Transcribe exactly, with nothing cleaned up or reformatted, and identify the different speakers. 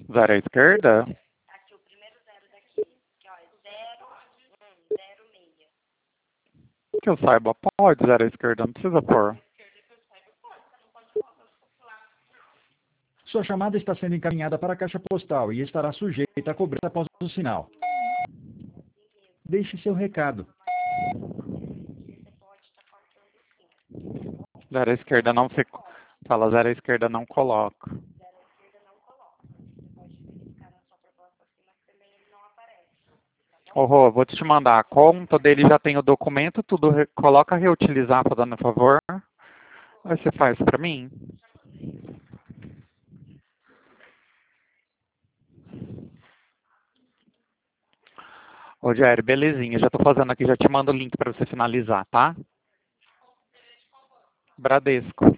Speaker 1: Zero à esquerda?
Speaker 2: Aqui, o primeiro zero daqui, que ó, é zero, um, zero, seis.
Speaker 1: Que eu saiba, pode zero à esquerda, não precisa pôr.
Speaker 3: Sua chamada está sendo encaminhada para a caixa postal e estará sujeita a cobrança após o sinal. Deixe seu recado.
Speaker 1: Zero à esquerda não se... Fala zero à esquerda não coloca.
Speaker 2: Zero à esquerda não coloca. Pode verificar na sua proposta assim, mas também ele não aparece.
Speaker 1: Ô, Rô, vou te mandar a conta dele, já tem o documento, tudo. Re... Coloca reutilizar, fazendo favor. Aí você faz pra mim. Ô, Jair, belezinha. Já tô fazendo aqui, já te mando o link pra você finalizar, tá? Bradesco.